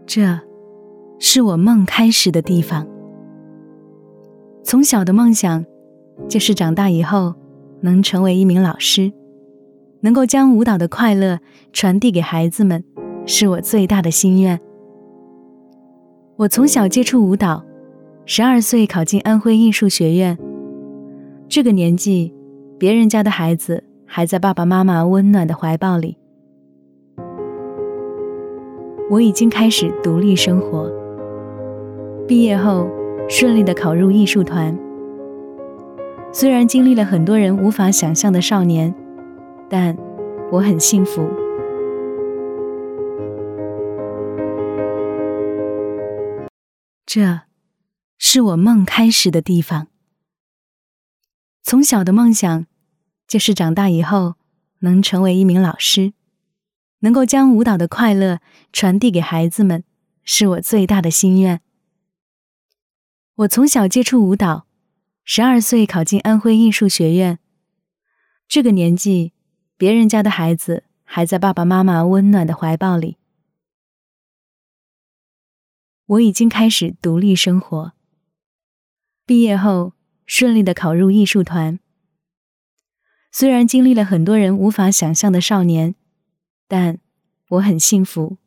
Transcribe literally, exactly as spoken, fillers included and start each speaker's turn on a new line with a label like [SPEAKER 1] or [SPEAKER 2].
[SPEAKER 1] 这是我梦开始的地方。从小的梦想就是长大以后能成为一名老师，能够将舞蹈的快乐传递给孩子们，是我最大的心愿。我从小接触舞蹈，十二岁考进安徽艺术学院。这个年纪，别人家的孩子还在爸爸妈妈温暖的怀抱里，我已经开始独立生活。毕业后顺利地考入艺术团，虽然经历了很多人无法想象的少年，但我很幸福。这是我梦开始的地方。从小的梦想就是长大以后能成为一名老师，能够将舞蹈的快乐传递给孩子们，是我最大的心愿。我从小接触舞蹈，十二岁考进安徽艺术学院。这个年纪，别人家的孩子还在爸爸妈妈温暖的怀抱里，我已经开始独立生活。毕业后顺利地考入艺术团，虽然经历了很多人无法想象的少年，但我很幸福。